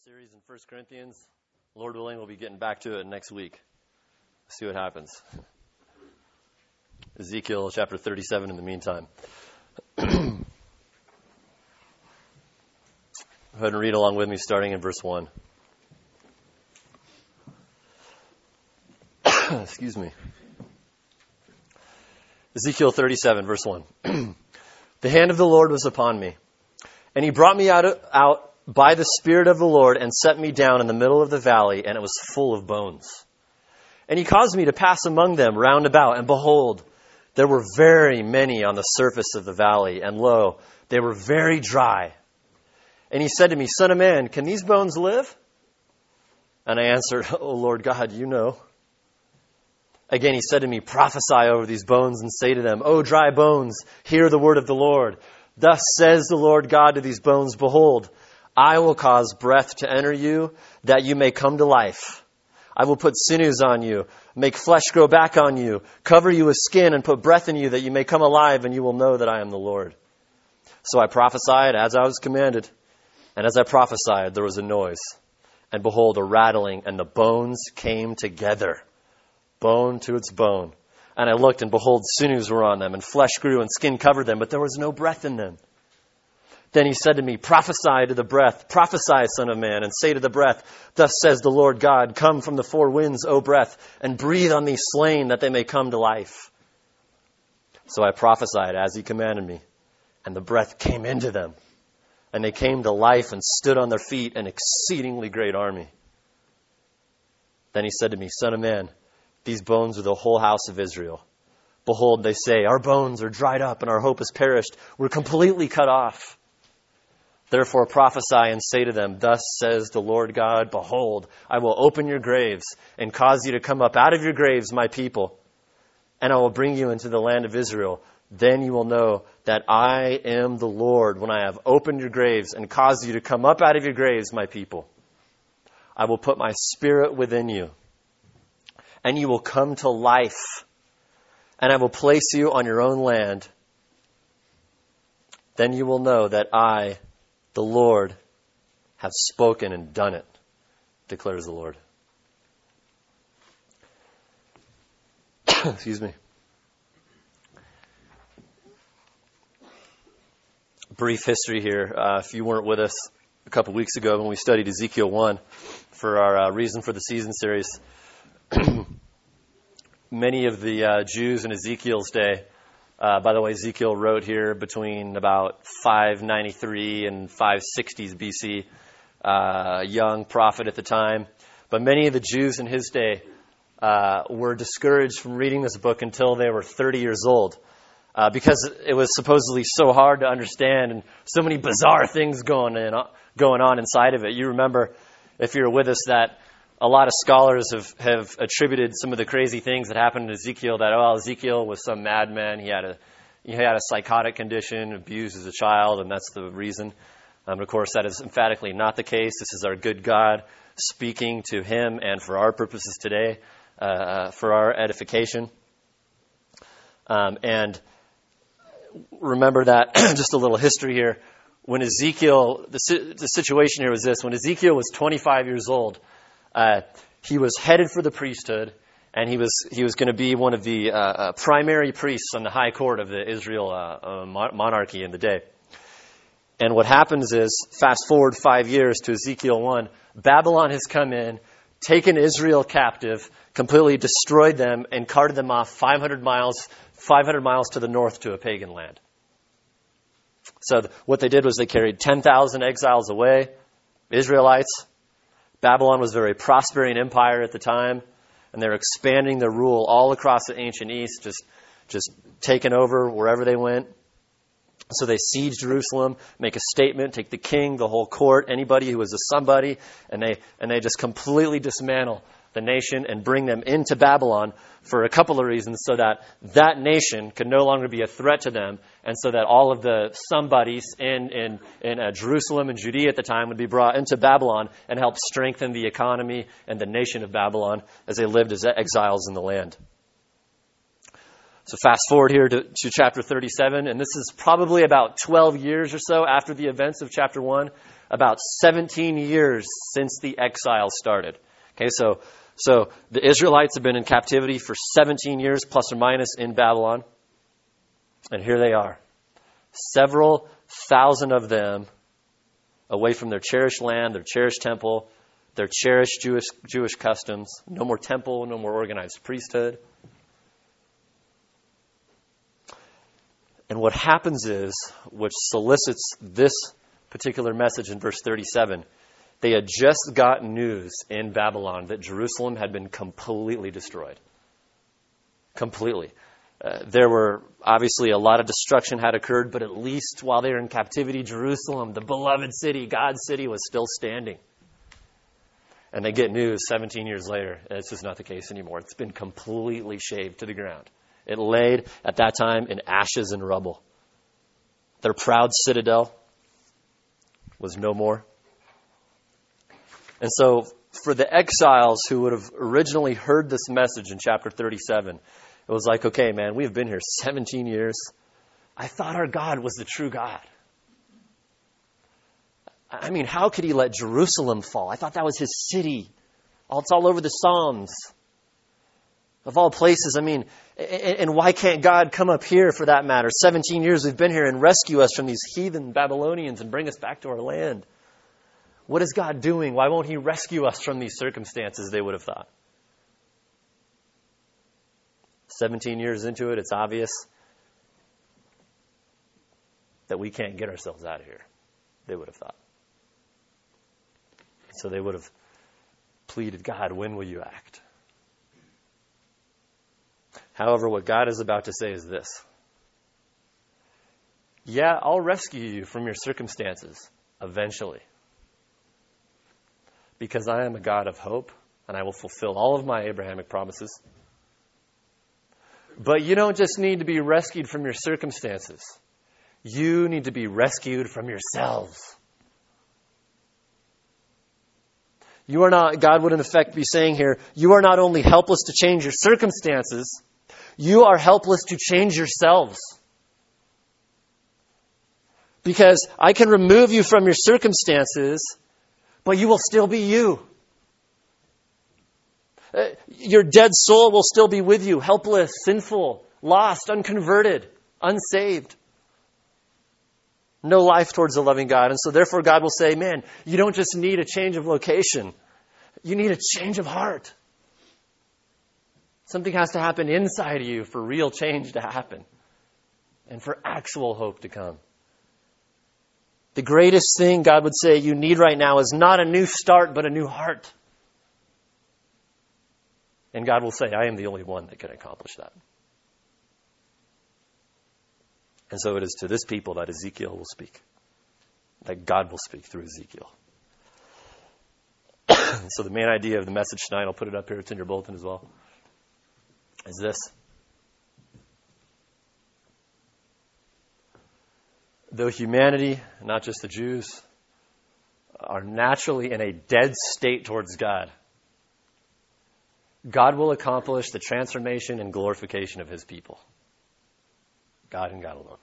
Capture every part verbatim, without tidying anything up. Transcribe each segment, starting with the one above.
series in First Corinthians. Lord willing, we'll be getting back to it next week. See what happens. Ezekiel chapter thirty-seven in the meantime. Go ahead and read along with me starting in verse one. Excuse me. Ezekiel thirty-seven, verse one. The hand of the Lord was upon me, and he brought me out, out by the Spirit of the Lord and set me down in the middle of the valley, and it was full of bones. And he caused me to pass among them round about, and behold, there were very many on the surface of the valley, and lo, they were very dry. And he said to me, Son of man, can these bones live? And I answered, O Lord God, you know. Again he said to me, Prophesy over these bones and say to them, O dry bones, hear the word of the Lord. Thus says the Lord God to these bones, Behold, I will cause breath to enter you, that you may come to life. I will put sinews on you, make flesh grow back on you, cover you with skin, and put breath in you, that you may come alive, and you will know that I am the Lord. So I prophesied as I was commanded, and as I prophesied, there was a noise. And behold, a rattling, and the bones came together, bone to its bone. And I looked, and behold, sinews were on them, and flesh grew, and skin covered them, but there was no breath in them. Then he said to me, Prophesy to the breath, prophesy, son of man, and say to the breath, Thus says the Lord God, Come from the four winds, O breath, and breathe on these slain, that they may come to life. So I prophesied as he commanded me, and the breath came into them, and they came to life and stood on their feet, an exceedingly great army. Then he said to me, Son of man, these bones are the whole house of Israel. Behold, they say, Our bones are dried up, and our hope is perished. We're completely cut off. Therefore prophesy and say to them, Thus says the Lord God, Behold, I will open your graves and cause you to come up out of your graves, my people, and I will bring you into the land of Israel. Then you will know that I am the Lord when I have opened your graves and caused you to come up out of your graves, my people. I will put my spirit within you, and you will come to life, and I will place you on your own land. Then you will know that I, the Lord, have spoken and done it, declares the Lord. Excuse me. Brief history here. Uh, if you weren't with us a couple weeks ago when we studied Ezekiel one for our uh, Reason for the Season series, many of the uh, Jews in Ezekiel's day, Uh, by the way, Ezekiel wrote here between about five ninety-three and five sixties B C, uh, young prophet at the time. But many of the Jews in his day uh, were discouraged from reading this book until they were thirty years old, uh, because it was supposedly so hard to understand and so many bizarre things going in, going on inside of it. You remember, if you're with us, that a lot of scholars have, have attributed some of the crazy things that happened to Ezekiel, that, oh, Ezekiel was some madman. He had a he had a psychotic condition, abused as a child, and that's the reason. Um, of course, that is emphatically not the case. This is our good God speaking to him and for our purposes today, uh, for our edification. Um, and remember that, just a little history here. When Ezekiel, the, the situation here was this. When Ezekiel was twenty-five years old, Uh, he was headed for the priesthood, and he was he was going to be one of the uh, uh, primary priests on the high court of the Israel uh, uh, monarchy in the day. And what happens is, fast forward five years to Ezekiel one, Babylon has come in, taken Israel captive, completely destroyed them, and carted them off five hundred miles, five hundred miles to the north to a pagan land. So th- what they did was they carried ten thousand exiles away, Israelites. Babylon was a very prospering empire at the time, and they're expanding their rule all across the ancient East, just, just taking over wherever they went. So they siege Jerusalem, make a statement, take the king, the whole court, anybody who was a somebody, and they and they just completely dismantle the nation and bring them into Babylon for a couple of reasons, so that that nation could no longer be a threat to them, and so that all of the somebodies in in, in uh, Jerusalem and Judea at the time would be brought into Babylon and help strengthen the economy and the nation of Babylon as they lived as exiles in the land. So fast forward here to, to chapter thirty-seven, and this is probably about twelve years or so after the events of chapter one. about seventeen years since the exile started. Okay, so so the Israelites have been in captivity for seventeen years, plus or minus, in Babylon. And here they are. Several thousand of them away from their cherished land, their cherished temple, their cherished Jewish Jewish customs. No more temple, no more organized priesthood. And what happens is, which solicits this particular message in verse thirty-seven, they had just got news in Babylon that Jerusalem had been completely destroyed. Completely. Uh, there were, obviously, a lot of destruction had occurred, but at least while they were in captivity, Jerusalem, the beloved city, God's city, was still standing. And they get news seventeen years later, and it's just not the case anymore. It's been completely shaved to the ground. It laid, at that time, in ashes and rubble. Their proud citadel was no more. And so, for the exiles who would have originally heard this message in chapter thirty-seven, it was like, okay, man, we've been here seventeen years. I thought our God was the true God. I mean, how could he let Jerusalem fall? I thought that was his city. It's all over the Psalms. Of all places, I mean, and why can't God come up here for that matter? seventeen years we've been here and rescue us from these heathen Babylonians and bring us back to our land. What is God doing? Why won't he rescue us from these circumstances, they would have thought. seventeen years into it, it's obvious that we can't get ourselves out of here, they would have thought. So they would have pleaded, God, when will you act? However, what God is about to say is this. Yeah, I'll rescue you from your circumstances eventually. Because I am a God of hope, and I will fulfill all of my Abrahamic promises. But you don't just need to be rescued from your circumstances. You need to be rescued from yourselves. You are not, God would in effect be saying here, you are not only helpless to change your circumstances, you are helpless to change yourselves. Because I can remove you from your circumstances, but you will still be you. Uh, your dead soul will still be with you, helpless, sinful, lost, unconverted, unsaved. No life towards the loving God. And so therefore God will say, man, you don't just need a change of location. You need a change of heart. Something has to happen inside of you for real change to happen and for actual hope to come. The greatest thing God would say you need right now is not a new start, but a new heart. And God will say, I am the only one that can accomplish that. And so it is to this people that Ezekiel will speak, that God will speak through Ezekiel. So the main idea of the message tonight, I'll put it up here, it's in your bulletin as well, is this. Though humanity, not just the Jews, are naturally in a dead state towards God, God will accomplish the transformation and glorification of his people. God and God alone.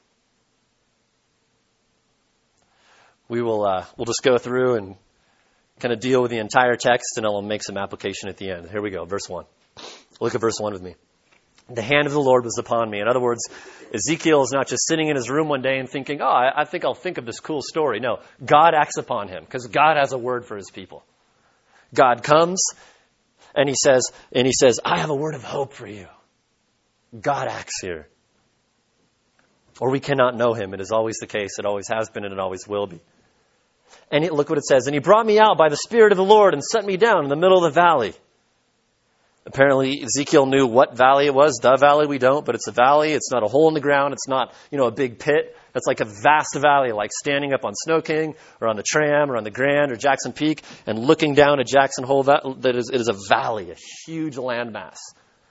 We will uh, we'll just go through and kind of deal with the entire text, and I'll make some application at the end. Here we go, verse one. Look at verse one with me. The hand of the Lord was upon me. In other words, Ezekiel is not just sitting in his room one day and thinking, oh, I, I think I'll think of this cool story. No, God acts upon him because God has a word for his people. God comes and he says, and he says, I have a word of hope for you. God acts here. Or we cannot know him. It is always the case. It always has been and it always will be. And it, look what it says. And he brought me out by the Spirit of the Lord and set me down in the middle of the valley. Apparently, Ezekiel knew what valley it was. The valley, we don't, but it's a valley. It's not a hole in the ground. It's not, you know, a big pit. It's like a vast valley, like standing up on Snow King or on the Tram or on the Grand or Jackson Peak and looking down at Jackson Hole. That is, it is a valley, a huge landmass.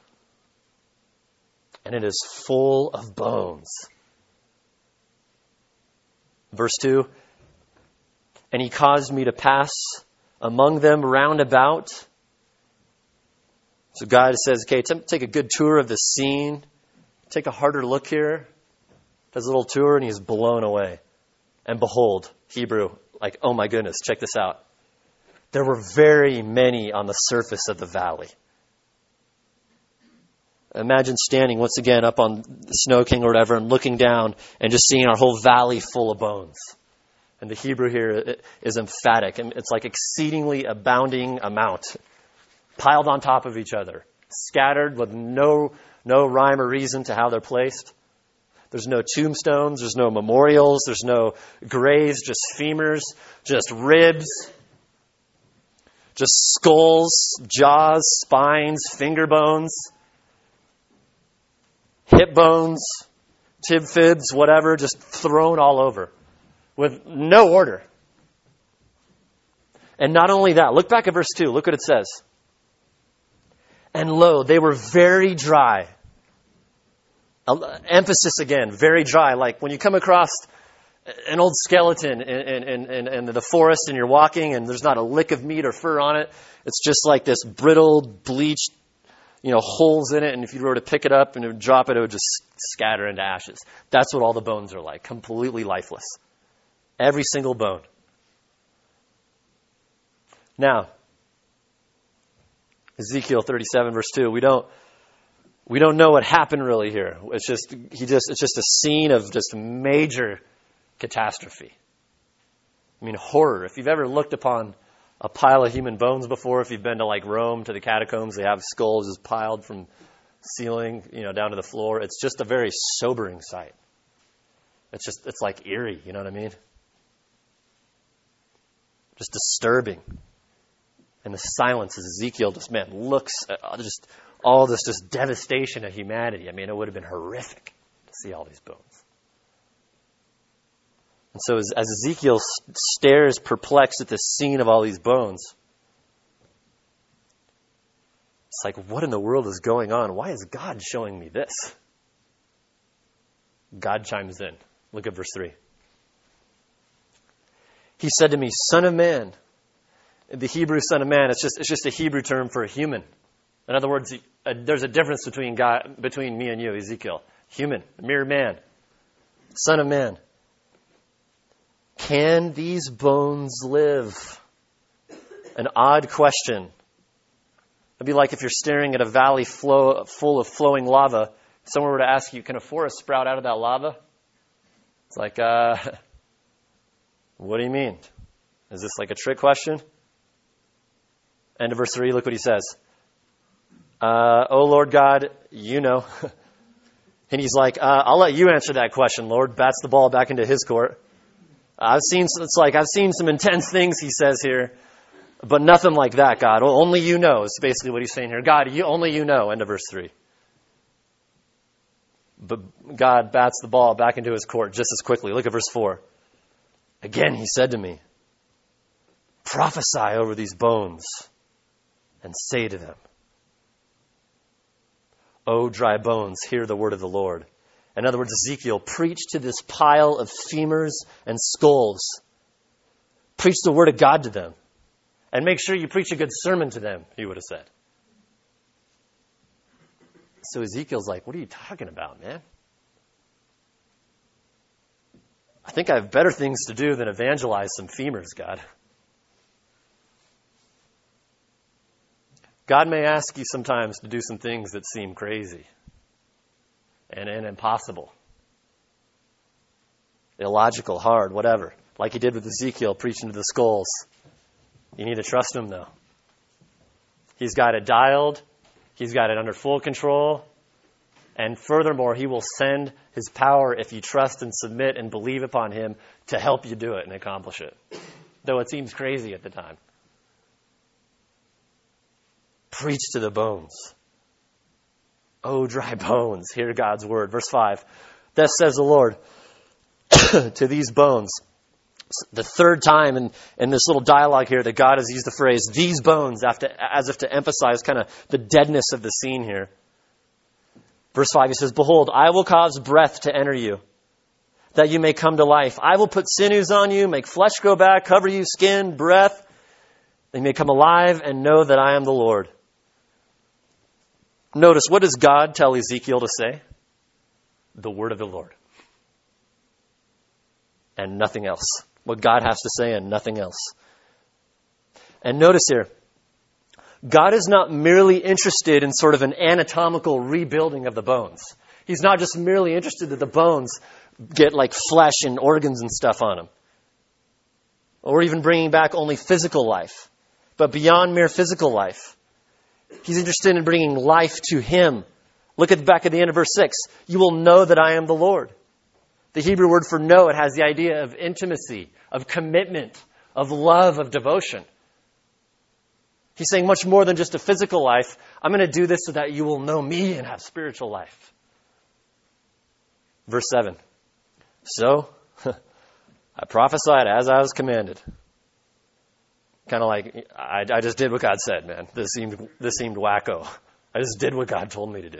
And it is full of bones. Verse two, and he caused me to pass among them round about. So God says, okay, take a good tour of the scene. Take a harder look here. Does a little tour and he's blown away. And behold, Hebrew, like, oh my goodness, check this out. There were very many on the surface of the valley. Imagine standing once again up on the Snow King or whatever and looking down and just seeing our whole valley full of bones. And the Hebrew here is emphatic. And it's like exceedingly abounding amount, piled on top of each other, scattered with no no rhyme or reason to how they're placed. There's no tombstones. There's no memorials. There's no graves, just femurs, just ribs, just skulls, jaws, spines, finger bones, hip bones, tib fibs, whatever, just thrown all over with no order. And not only that, look back at verse two. Look what it says. And lo, they were very dry. Emphasis again, very dry. Like when you come across an old skeleton in, in, in, in the forest and you're walking and there's not a lick of meat or fur on it. It's just like this brittle, bleached, you know, holes in it. And if you were to pick it up and it would drop it, it would just scatter into ashes. That's what all the bones are like, completely lifeless. Every single bone. Now, Ezekiel thirty-seven verse two, we don't we don't know what happened really here. It's just he just it's just a scene of just major catastrophe. I mean, horror. If you've ever looked upon a pile of human bones before, if you've been to like Rome to the catacombs, they have skulls just piled from ceiling, you know, down to the floor. It's just a very sobering sight. It's just it's like eerie, you know what I mean? Just disturbing. And the silence as Ezekiel just, man, looks at just all this just devastation of humanity. I mean, it would have been horrific to see all these bones. And so as, as Ezekiel stares perplexed at this scene of all these bones, it's like, what in the world is going on? Why is God showing me this? God chimes in. Look at verse three. He said to me, Son of man. The Hebrew son of man, it's just it's just a Hebrew term for a human. In other words, a, there's a difference between God, between me and you, Ezekiel. Human, mere man. Son of man. Can these bones live? An odd question. It'd be like if you're staring at a valley flow, full of flowing lava. Someone were to ask you, can a forest sprout out of that lava? It's like, uh, what do you mean? Is this like a trick question? End of verse three, look what he says. Uh, oh, Lord God, you know. And he's like, uh, I'll let you answer that question, Lord. Bats the ball back into his court. I've seen, it's like, I've seen some intense things, he says here, but nothing like that, God. Only you know is basically what he's saying here. God, you, only you know, end of verse three. But God bats the ball back into his court just as quickly. Look at verse four. Again, he said to me, prophesy over these bones and say to them, O dry bones, hear the word of the Lord. In other words, Ezekiel, preach to this pile of femurs and skulls. Preach the word of God to them. And make sure you preach a good sermon to them, he would have said. So Ezekiel's like, what are you talking about, man? I think I have better things to do than evangelize some femurs, God. God may ask you sometimes to do some things that seem crazy and, and impossible, illogical, hard, whatever. Like he did with Ezekiel preaching to the skulls. You need to trust him, though. He's got it dialed. He's got it under full control. And furthermore, he will send his power if you trust and submit and believe upon him to help you do it and accomplish it. Though it seems crazy at the time. Preach to the bones. Oh, dry bones, hear God's word. Verse five. Thus says the Lord to these bones. The third time in, in this little dialogue here that God has used the phrase, these bones, after, as if to emphasize kind of the deadness of the scene here. Verse five, he says, behold, I will cause breath to enter you, that you may come to life. I will put sinews on you, make flesh grow back, cover you, skin, breath, that you may come alive and know that I am the Lord. Notice, what does God tell Ezekiel to say? The word of the Lord. And nothing else. what God has to say and nothing else. And notice here, God is not merely interested in sort of an anatomical rebuilding of the bones. He's not just merely interested that the bones get like flesh and organs and stuff on them. Or even bringing back only physical life. But beyond mere physical life, He's interested in bringing life to Him. Look at the back of the end of verse six. You will know that I am the Lord. The Hebrew word for know, it has the idea of intimacy, of commitment, of love, of devotion. He's saying much more than just a physical life. I'm going to do this so that you will know me and have spiritual life. Verse seven. So, I prophesied as I was commanded. Kind of like, I, I just did what God said, man. This seemed, this seemed wacko. I just did what God told me to do.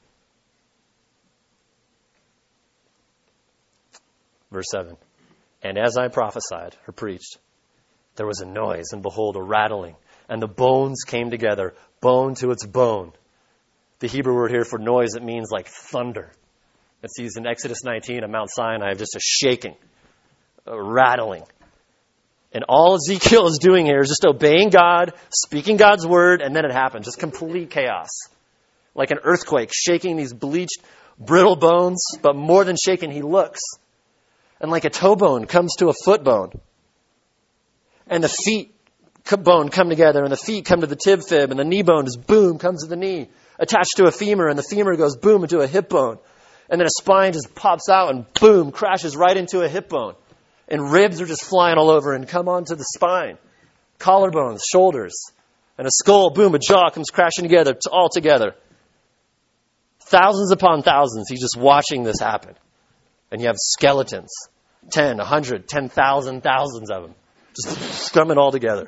Verse seven. And as I prophesied or preached, there was a noise, and behold, a rattling, and the bones came together, bone to its bone. The Hebrew word here for noise, it means like thunder. It's used in Exodus nineteen at Mount Sinai, just a shaking, a rattling. And all Ezekiel is doing here is just obeying God, speaking God's word, and then it happens. Just complete chaos. Like an earthquake, shaking these bleached, brittle bones, but more than shaking, he looks. And like a toe bone comes to a foot bone. And the feet bone come together, and the feet come to the tib fib, and the knee bone is boom, comes to the knee. Attached to a femur, and the femur goes boom into a hip bone. And then a spine just pops out and boom, crashes right into a hip bone. And ribs are just flying all over and come onto the spine. Collarbones, shoulders, and a skull, boom, a jaw comes crashing together, all together. Thousands upon thousands, he's just watching this happen. And you have skeletons, ten, a hundred, ten thousand, thousands of them, just scrumming all together.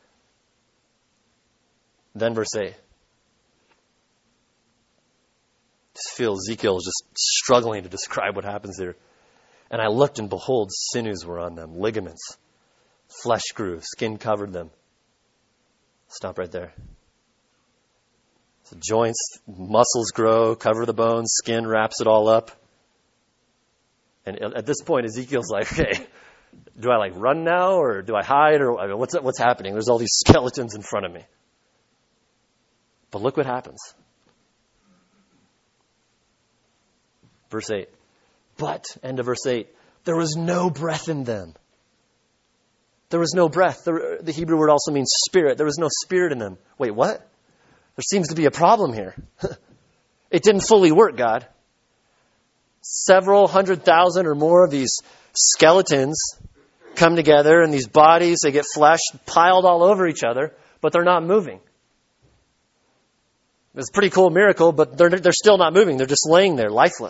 Then verse eight. Just feel Ezekiel is just struggling to describe what happens here. And I looked, and behold, sinews were on them, ligaments, flesh grew, skin covered them. Stop right there. So joints, muscles grow, cover the bones, skin wraps it all up. And at this point, Ezekiel's like, okay, do I like run now, or do I hide, or I mean, what's what's happening? There's all these skeletons in front of me. But look what happens. Verse eight. But, end of verse eight, there was no breath in them. There was no breath. The, the Hebrew word also means spirit. There was no spirit in them. Wait, what? There seems to be a problem here. It didn't fully work, God. Several hundred thousand or more of these skeletons come together, and these bodies, they get flesh piled all over each other, but they're not moving. It's a pretty cool miracle, but they're, they're still not moving. They're just laying there, lifeless.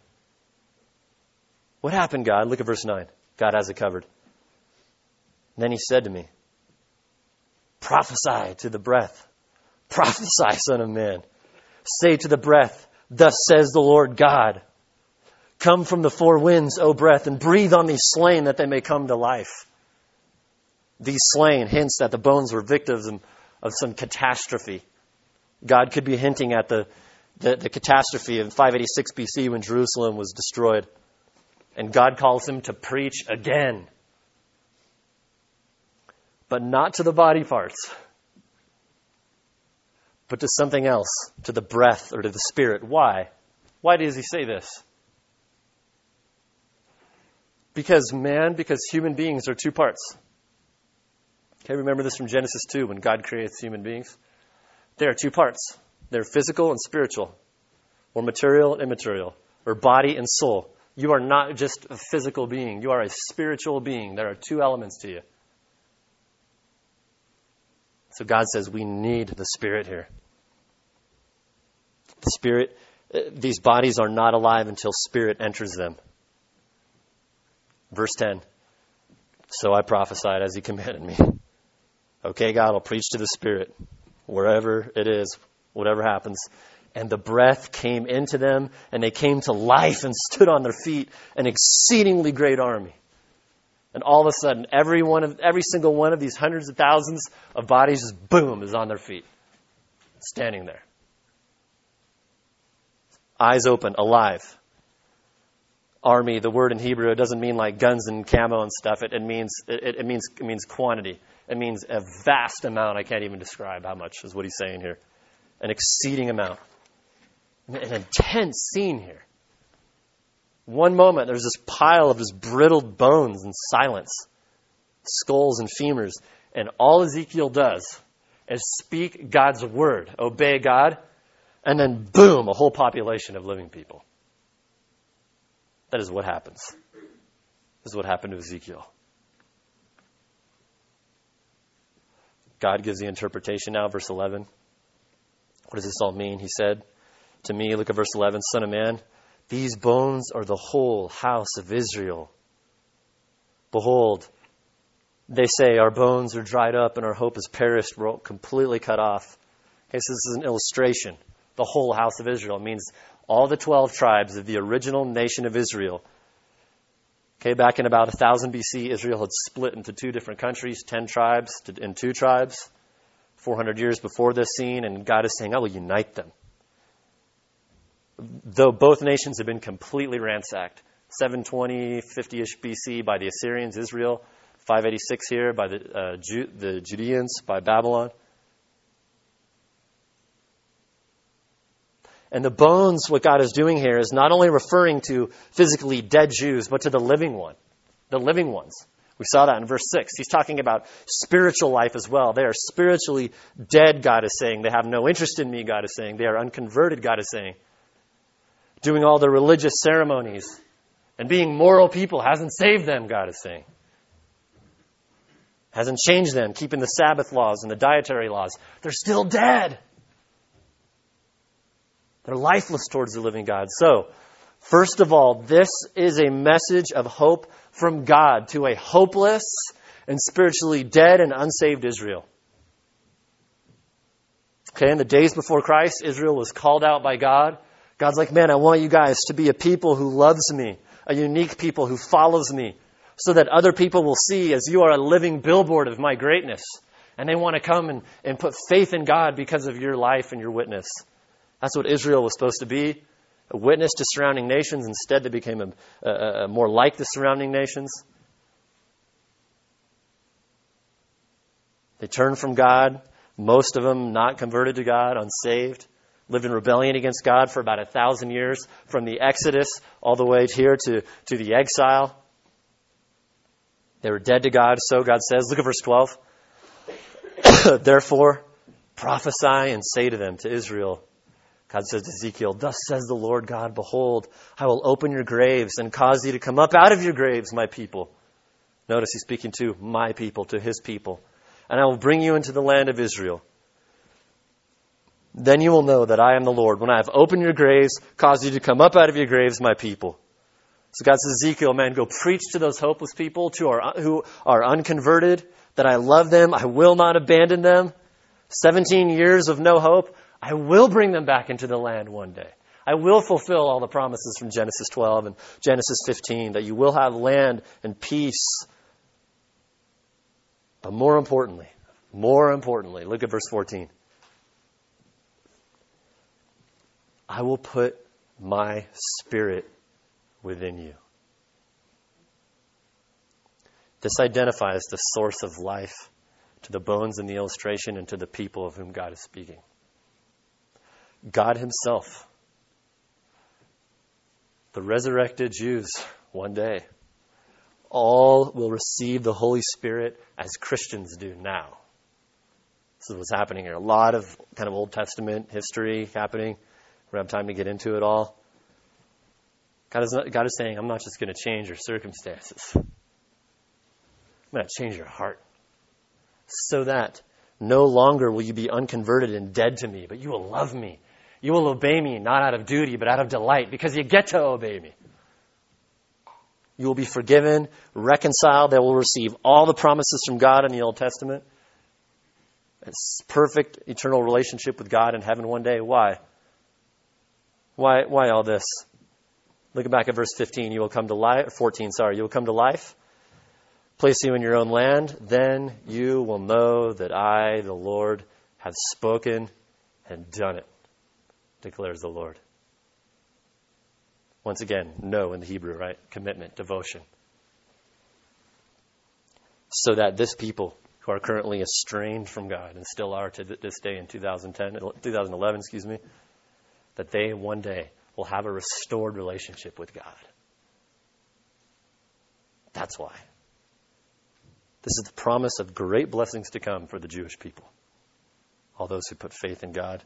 What happened, God? Look at verse nine. God has it covered. And then he said to me, prophesy to the breath. Prophesy, son of man. Say to the breath, thus says the Lord God. Come from the four winds, O breath, and breathe on these slain that they may come to life. These slain hints that the bones were victims of some catastrophe. God could be hinting at the, the, the catastrophe in five eighty-six B C when Jerusalem was destroyed. And God calls him to preach again. But not to the body parts, but to something else, to the breath or to the spirit. Why? Why does he say this? Because man, because human beings are two parts. Okay, remember this from Genesis two when God creates human beings? They are two parts. They're physical and spiritual, or material and immaterial, or body and soul. You are not just a physical being. You are a spiritual being. There are two elements to you. So God says we need the Spirit here. The Spirit, these bodies are not alive until Spirit enters them. Verse ten. So I prophesied as he commanded me. Okay, God, I'll preach to the Spirit, wherever it is, whatever happens. And the breath came into them, and they came to life and stood on their feet, an exceedingly great army. And all of a sudden, every one of every single one of these hundreds of thousands of bodies, just boom, is on their feet, standing there, eyes open, alive. army, the word in Hebrew, it doesn't mean like guns and camo and stuff. It, it means it, it means it means quantity. It means a vast amount. I can't even describe how much is what he's saying here. An exceeding amount. An intense scene here. One moment, there's this pile of just brittled bones and silence, skulls and femurs, and all Ezekiel does is speak God's word, obey God, and then boom, a whole population of living people. That is what happens. This is what happened to Ezekiel. God gives the interpretation now, verse eleven. What does this all mean? He said to me, look at verse eleven, Son of man, these bones are the whole house of Israel. Behold, they say, our bones are dried up and our hope is perished. We're completely cut off. Okay, so this is an illustration. The whole house of Israel. It means all the twelve tribes of the original nation of Israel. Okay, back in about one thousand B C, Israel had split into two different countries, ten tribes and two tribes. four hundred years before this scene, and God is saying, I will unite them. Though both nations have been completely ransacked. seven twenty, fifty-ish B C by the Assyrians, Israel. five eighty-six here by the, uh, Ju- the Judeans, by Babylon. And the bones, what God is doing here is not only referring to physically dead Jews, but to the living one, the living ones. We saw that in verse six. He's talking about spiritual life as well. They are spiritually dead, God is saying. They have no interest in me, God is saying. They are unconverted, God is saying. Doing all the religious ceremonies and being moral people hasn't saved them, God is saying. Hasn't changed them, keeping the Sabbath laws and the dietary laws. They're still dead. They're lifeless towards the living God. So, first of all, this is a message of hope from God to a hopeless and spiritually dead and unsaved Israel. Okay, in the days before Christ, Israel was called out by God. God's like, man, I want you guys to be a people who loves me, a unique people who follows me, so that other people will see as you are a living billboard of my greatness. And they want to come and, and put faith in God because of your life and your witness. That's what Israel was supposed to be, a witness to surrounding nations. Instead, they became a, a, a more like the surrounding nations. They turned from God, most of them not converted to God, unsaved, lived in rebellion against God for about a thousand years, from the Exodus all the way here to, to the exile. They were dead to God, so God says, look at verse twelve. Therefore, prophesy and say to them, to Israel, God says to Ezekiel, thus says the Lord God, behold, I will open your graves and cause you to come up out of your graves, my people. Notice he's speaking to my people, to his people. And I will bring you into the land of Israel. Then you will know that I am the Lord, when I have opened your graves, caused you to come up out of your graves, my people. So God says, Ezekiel, man, go preach to those hopeless people to our, who are unconverted, that I love them, I will not abandon them. seventeen years of no hope, I will bring them back into the land one day. I will fulfill all the promises from Genesis twelve and Genesis fifteen, that you will have land and peace. But more importantly, more importantly, look at verse fourteen. I will put my spirit within you. This identifies the source of life to the bones in the illustration and to the people of whom God is speaking. God himself, the resurrected Jews, one day, all will receive the Holy Spirit as Christians do now. This is what's happening here. A lot of kind of Old Testament history happening. We don't have time to get into it all. God is, not, God is saying, I'm not just going to change your circumstances. I'm going to change your heart. So that no longer will you be unconverted and dead to me, but you will love me. You will obey me, not out of duty, but out of delight, because you get to obey me. You will be forgiven, reconciled. They will receive all the promises from God in the Old Testament. It's perfect eternal relationship with God in heaven one day. Why? Why, why all this? Look back at verse fifteen. You will come to life, fourteen, sorry. You will come to life, place you in your own land. Then you will know that I, the Lord, have spoken and done it, declares the Lord. Once again, no in the Hebrew, right? Commitment, devotion. So that this people who are currently estranged from God and still are to this day in two thousand ten, two thousand eleven, excuse me, that they one day will have a restored relationship with God. That's why. This is the promise of great blessings to come for the Jewish people. All those who put faith in God.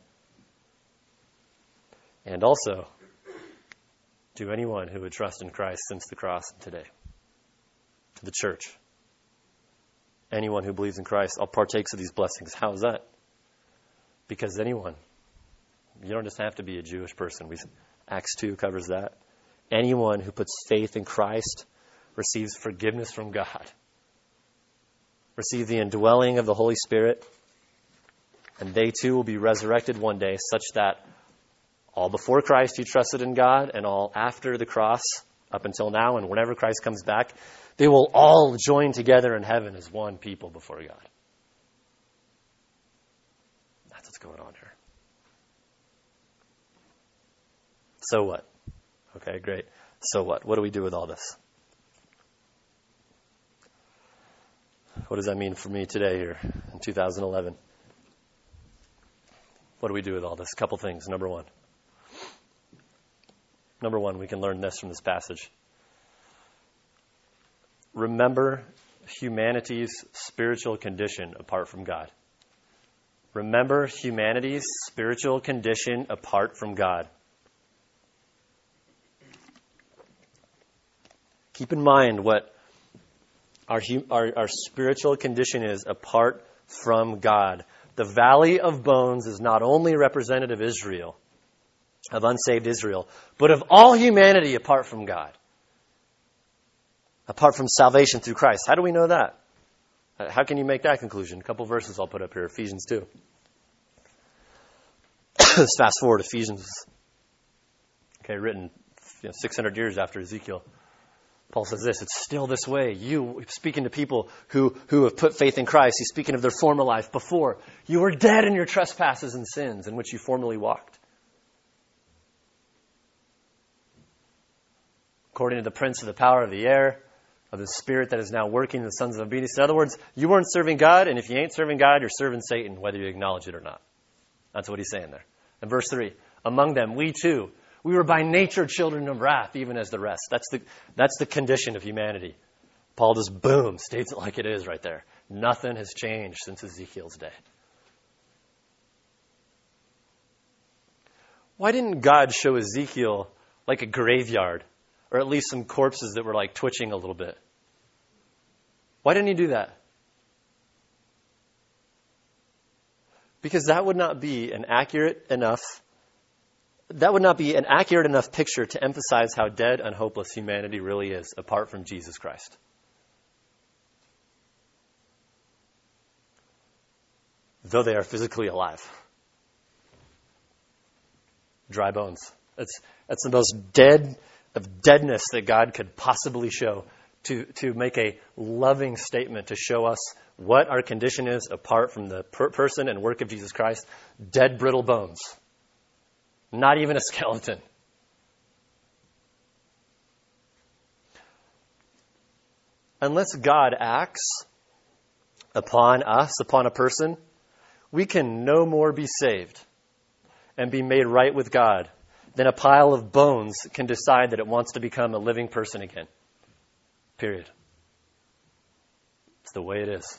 And also, to anyone who would trust in Christ since the cross and today. To the church. Anyone who believes in Christ all partakes of these blessings. How is that? Because anyone, you don't just have to be a Jewish person. We, Acts two covers that. Anyone who puts faith in Christ receives forgiveness from God. Receive the indwelling of the Holy Spirit. And they too will be resurrected one day, such that all before Christ you trusted in God, and all after the cross, up until now, and whenever Christ comes back, they will all join together in heaven as one people before God. That's what's going on here. So what? Okay, great. So what? What do we do with all this? What does that mean for me today here in two thousand eleven? What do we do with all this? A couple things. Number one. Number one, we can learn this from this passage. Remember humanity's spiritual condition apart from God. Remember humanity's spiritual condition apart from God. Keep in mind what our, our, our spiritual condition is apart from God. The valley of bones is not only representative of Israel, of unsaved Israel, but of all humanity apart from God. Apart from salvation through Christ. How do we know that? How can you make that conclusion? A couple verses I'll put up here. Ephesians two. Let's fast forward. Ephesians. Okay, written you know, six hundred years after Ezekiel. Paul says this, it's still this way. You, speaking to people who, who have put faith in Christ, he's speaking of their former life before. You were dead in your trespasses and sins in which you formerly walked. According to the prince of the power of the air, of the spirit that is now working in the sons of obedience. In other words, you weren't serving God, and if you ain't serving God, you're serving Satan, whether you acknowledge it or not. That's what he's saying there. And verse three, among them, we too, we were by nature children of wrath, even as the rest. That's the, that's the condition of humanity. Paul just, boom, states it like it is right there. Nothing has changed since Ezekiel's day. Why didn't God show Ezekiel like a graveyard, or at least some corpses that were like twitching a little bit? Why didn't he do that? Because that would not be an accurate enough, that would not be an accurate enough picture to emphasize how dead and hopeless humanity really is apart from Jesus Christ. Though they are physically alive. Dry bones. That's, that's the most dead of deadness that God could possibly show to, to make a loving statement to show us what our condition is apart from the per- person and work of Jesus Christ. Dead, brittle bones. Not even a skeleton. Unless God acts upon us, upon a person, we can no more be saved and be made right with God than a pile of bones can decide that it wants to become a living person again. Period. It's the way it is.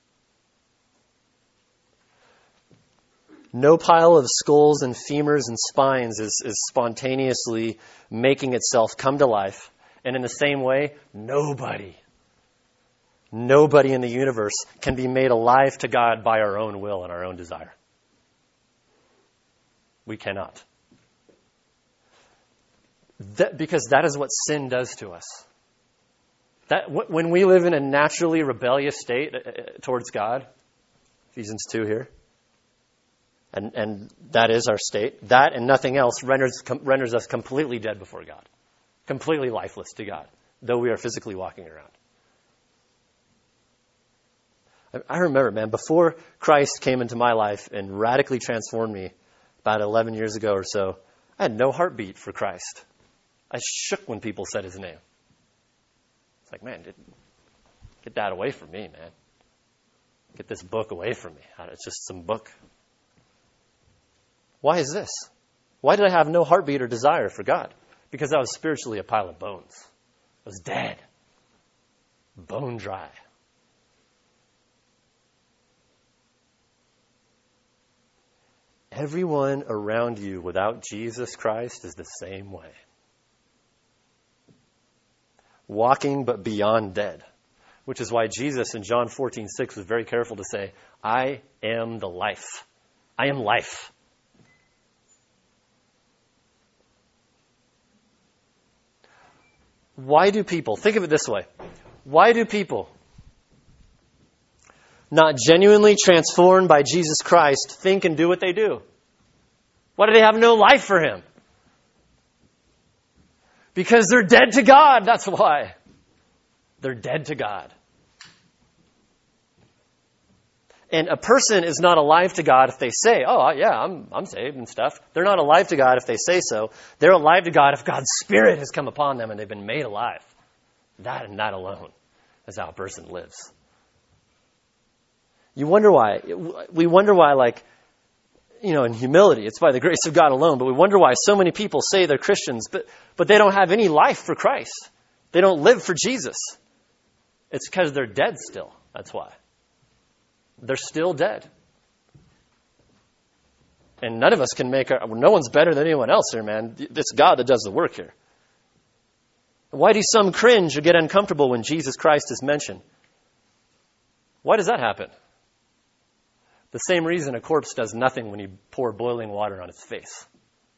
No pile of skulls and femurs and spines is, is spontaneously making itself come to life. And in the same way, nobody, nobody in the universe can be made alive to God by our own will and our own desire. We cannot. That, because that is what sin does to us. That when we live in a naturally rebellious state towards God, Ephesians two here, and, and that is our state, that and nothing else renders, renders us completely dead before God, completely lifeless to God, though we are physically walking around. I remember, man, before Christ came into my life and radically transformed me about eleven years ago or so, I had no heartbeat for Christ. I shook when people said his name. It's like, man, get that away from me, man. Get this book away from me. It's just some book. Why is this? Why did I have no heartbeat or desire for God? Because I was spiritually a pile of bones. I was dead. Bone dry. Everyone around you without Jesus Christ is the same way. Walking but beyond dead. Which is why Jesus in John fourteen six was very careful to say, I am the life. I am life. Why do people, think of it this way, why do people not genuinely transformed by Jesus Christ think and do what they do? Why do they have no life for Him? Because they're dead to God, that's why. They're dead to God. And a person is not alive to God if they say, oh, yeah, I'm I'm saved and stuff. They're not alive to God if they say so. They're alive to God if God's Spirit has come upon them and they've been made alive. That and that alone is how a person lives. You wonder why. We wonder why, like, you know, in humility, it's by the grace of God alone, but we wonder why so many people say they're Christians, but, but they don't have any life for Christ. They don't live for Jesus. It's because they're dead still. That's why. They're still dead. And none of us can make our, no one's better than anyone else here, man. It's God that does the work here. Why do some cringe or get uncomfortable when Jesus Christ is mentioned? Why does that happen? The same reason a corpse does nothing when you pour boiling water on its face.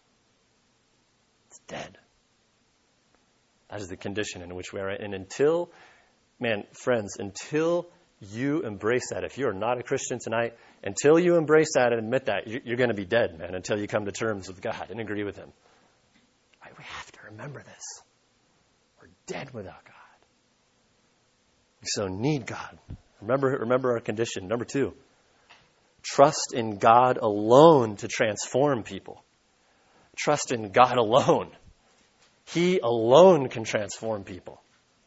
It's dead. That is the condition in which we are. And until, man, friends, until you embrace that, if you are not a Christian tonight, until you embrace that and admit that, you're going to be dead, man, until you come to terms with God and agree with Him. We have to remember this. We're dead without God. We so need God. Remember, remember our condition. Number two, trust in God alone to transform people. Trust in God alone. He alone can transform people.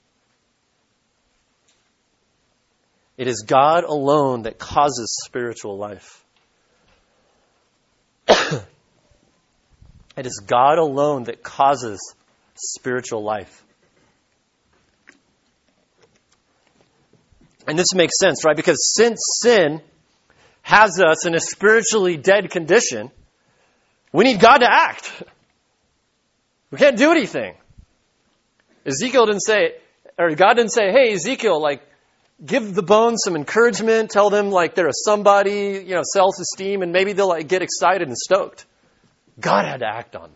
It is God alone that causes spiritual life. It is God alone that causes spiritual life. And this makes sense, right? Because since sin has us in a spiritually dead condition, we need God to act. We can't do anything. Ezekiel didn't say, or God didn't say, hey, Ezekiel, like, give the bones some encouragement, tell them like they're a somebody, you know, self-esteem, and maybe they'll like get excited and stoked. God had to act on them.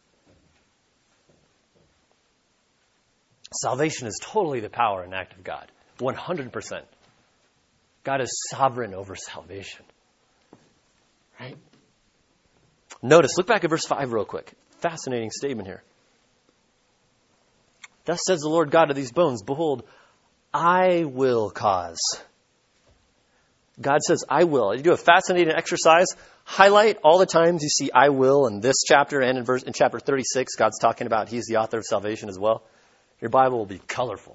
Salvation is totally the power and act of God. one hundred percent. God is sovereign over salvation. Right? Notice, look back at verse five real quick. Fascinating statement here. Thus says the Lord God of these bones, behold, I will cause. God says, I will. You do a fascinating exercise. Highlight all the times you see I will in this chapter and in verse in chapter thirty-six. God's talking about He's the author of salvation as well. Your Bible will be colorful.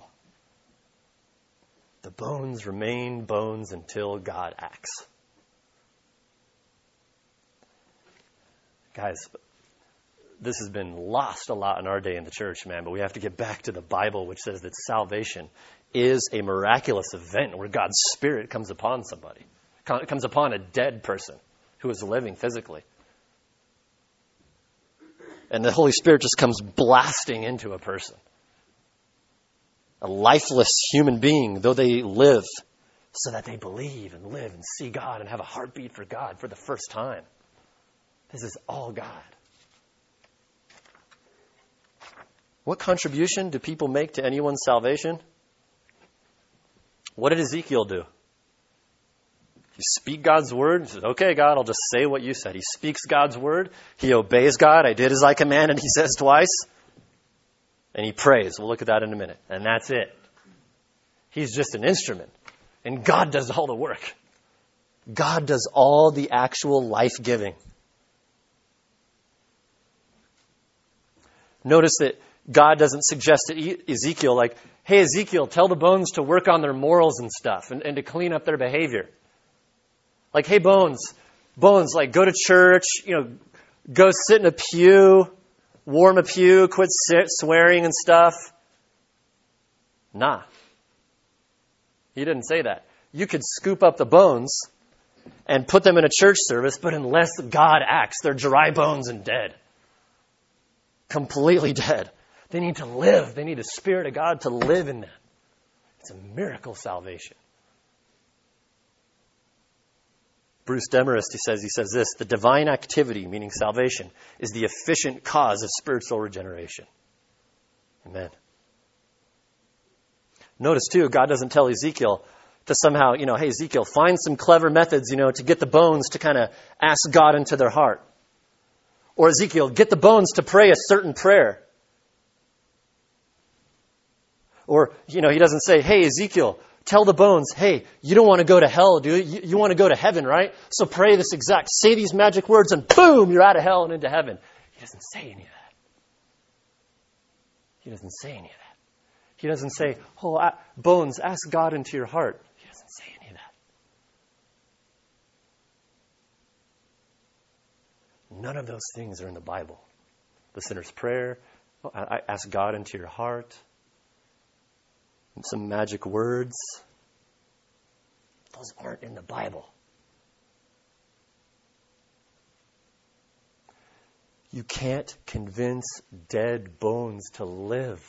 The bones remain bones until God acts. Guys, this has been lost a lot in our day in the church, man, but we have to get back to the Bible, which says that salvation is a miraculous event where God's Spirit comes upon somebody, comes upon a dead person who is living physically. And the Holy Spirit just comes blasting into a person. A lifeless human being, though they live, so that they believe and live and see God and have a heartbeat for God for the first time. This is all God. What contribution do people make to anyone's salvation? What did Ezekiel do? He speak God's word. He says, okay, God, I'll just say what you said. He speaks God's word. He obeys God. I did as I commanded, he says twice. And he prays. We'll look at that in a minute. And that's it. He's just an instrument. And God does all the work. God does all the actual life-giving. Notice that God doesn't suggest to E- Ezekiel, like, hey, Ezekiel, tell the bones to work on their morals and stuff and, and to clean up their behavior. Like, hey, bones, bones, like, go to church, you know, go sit in a pew, warm a pew, quit swearing and stuff. Nah. He didn't say that. You could scoop up the bones and put them in a church service, but unless God acts, they're dry bones and dead. Completely dead. They need to live. They need the Spirit of God to live in them. It's a miracle salvation. Bruce Demarest, he says, he says this, the divine activity, meaning salvation, is the efficient cause of spiritual regeneration. Amen. Notice, too, God doesn't tell Ezekiel to somehow, you know, hey, Ezekiel, find some clever methods, you know, to get the bones to kind of ask God into their heart. Or Ezekiel, get the bones to pray a certain prayer. Or, you know, he doesn't say, hey, Ezekiel, tell the bones, hey, you don't want to go to hell, do you? You, you want to go to heaven, right? So pray this exact, say these magic words, and boom, you're out of hell and into heaven. He doesn't say any of that. He doesn't say any of that. He doesn't say, oh, bones, ask God into your heart. He doesn't say any of that. None of those things are in the Bible. The sinner's prayer, I ask God into your heart, some magic words. Those aren't in the Bible. You can't convince dead bones to live.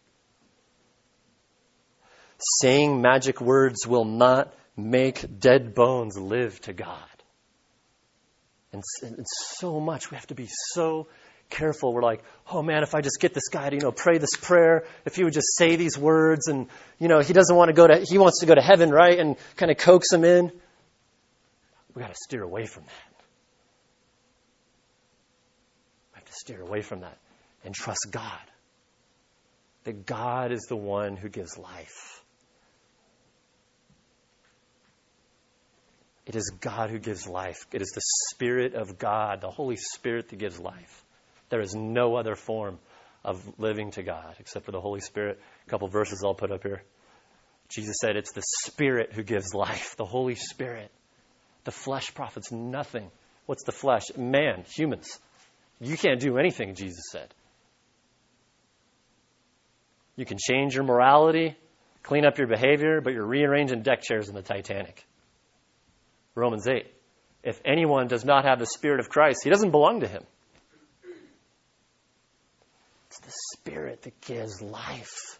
Saying magic words will not make dead bones live to God. And, and so much, we have to be so careful. We're like, oh man, if I just get this guy to, you know, pray this prayer, if he would just say these words and, you know, he doesn't want to go to, he wants to go to heaven, right? And kind of coax him in. We got to steer away from that. We have to steer away from that and trust God. That God is the one who gives life. It is God who gives life. It is the Spirit of God, the Holy Spirit that gives life. There is no other form of living to God except for the Holy Spirit. A couple verses I'll put up here. Jesus said it's the Spirit who gives life, the Holy Spirit. The flesh profits nothing. What's the flesh? Man, humans. You can't do anything, Jesus said. You can change your morality, clean up your behavior, but you're rearranging deck chairs in the Titanic. Romans eight. If anyone does not have the Spirit of Christ, he doesn't belong to him. It's the Spirit that gives life.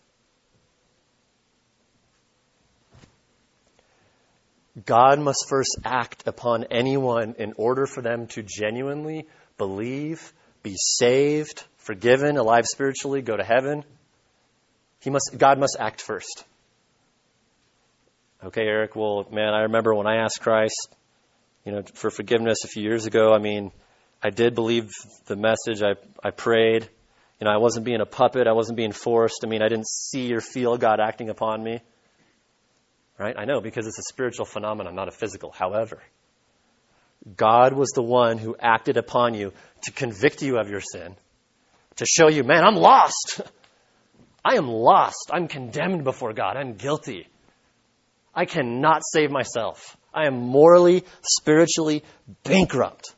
God must first act upon anyone in order for them to genuinely believe, be saved, forgiven, alive spiritually, go to heaven. He must. God must act first. Okay, Eric, well, man, I remember when I asked Christ, you know, for forgiveness a few years ago, I mean, I did believe the message. I, I prayed. You know, I wasn't being a puppet. I wasn't being forced. I mean, I didn't see or feel God acting upon me. Right? I know, because it's a spiritual phenomenon, not a physical. However, God was the one who acted upon you to convict you of your sin, to show you, man, I'm lost. I am lost. I'm condemned before God. I'm guilty. I cannot save myself. I am morally, spiritually bankrupt.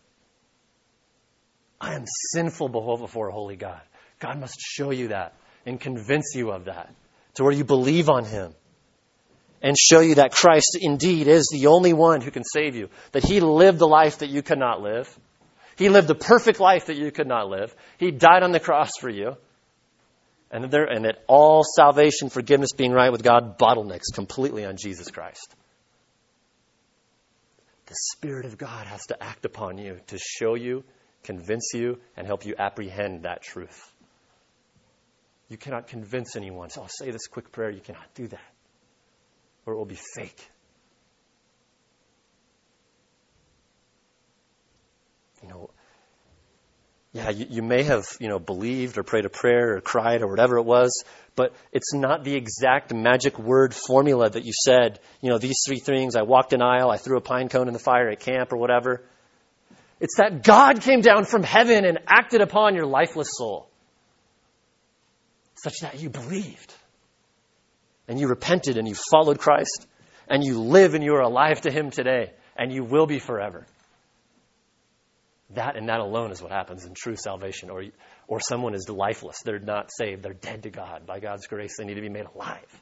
I am sinful before a holy God. God must show you that and convince you of that to where you believe on Him and show you that Christ indeed is the only one who can save you, that He lived the life that you could not live. He lived the perfect life that you could not live. He died on the cross for you. And that, there, and that all salvation, forgiveness, being right with God bottlenecks completely on Jesus Christ. The Spirit of God has to act upon you to show you, convince you, and help you apprehend that truth. You cannot convince anyone. So I'll say this quick prayer. You cannot do that. Or it will be fake. You know, yeah, you, you may have, you know, believed or prayed a prayer or cried or whatever it was, but it's not the exact magic word formula that you said, you know, these three things, I walked an aisle, I threw a pine cone in the fire at camp or whatever. It's that God came down from heaven and acted upon your lifeless soul. such that you believed and you repented and you followed Christ and you live and you are alive to him today and you will be forever. That and that alone is what happens in true salvation. Or, or someone is lifeless. They're not saved. They're dead to God. By God's grace, they need to be made alive.